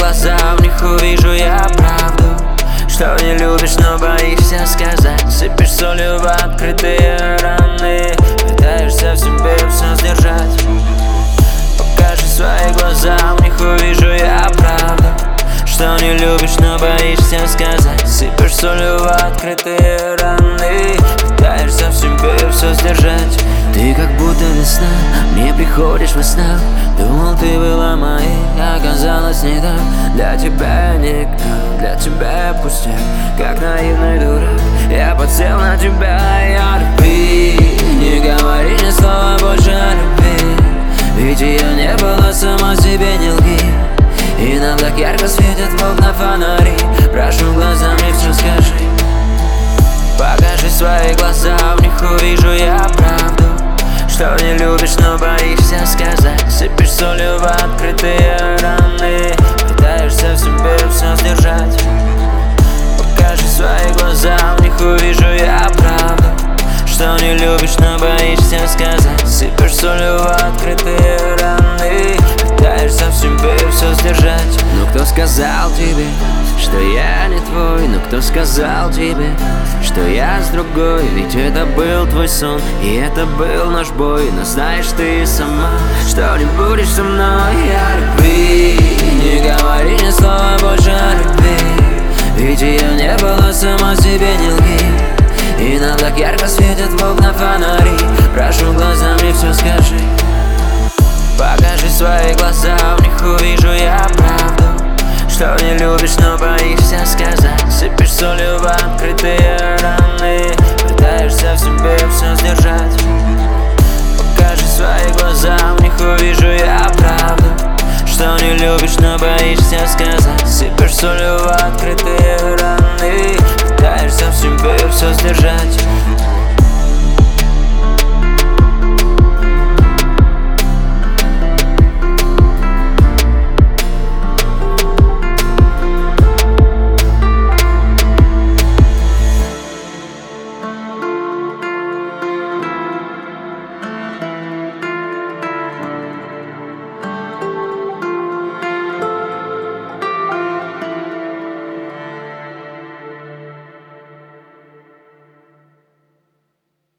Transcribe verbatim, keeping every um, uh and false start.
глаза, в них увижу я правду, что не любишь, но боишься сказать. Сыпешь солью в открытые раны, пытаешься в себе все сдержать. Покажи свои глаза, в них увижу я правду, что не любишь, но боишься сказать. Сыпешь солью в открытые раны, пытаешься в себе все сдержать. Ты как будто весна, мне приходишь во снах. Думал, ты была моей, оказалось не так. Для тебя я никто, для тебя я пустяк, как наивный дурак. Я подсел на тебя, я люби. Не говори ни слова больше о любви, ведь ее не было, сама себе не лги. И нам так ярко светят в окна фонари. Прошу, глазами все скажи. Покажи свои глаза, в них увижу я правду, что не любишь, но боишься сказать. Сыпешь солью в открытые раны, пытаешься в себе все сдержать. Покажи свои глаза, в них увижу я правду, что не любишь, но боишься сказать. Сыпешь солью в открытые раны, пытаешься в себе все сдержать. Но кто сказал тебе, что я не твой? Но кто сказал тебе, что я с другой? Ведь это был твой сон, и это был наш бой. Но знаешь ты сама, что не будешь со мной. Я люби, не говори ни слова больше о любви, ведь ее не было, сама себе не лги. И нам так ярко светят в окна фонари. Прошу, глазами все скажи. Покажи свои глаза, в них увижу я правду, что не любишь, но боишься сказать. Сыпешь солью в открытые раны, пытаешься в себе все сдержать. Покажи свои глаза, в них увижу я правду, что не любишь, но боишься сказать. Сыпешь солью в открытые раны, пытаешься в себе все сдержать.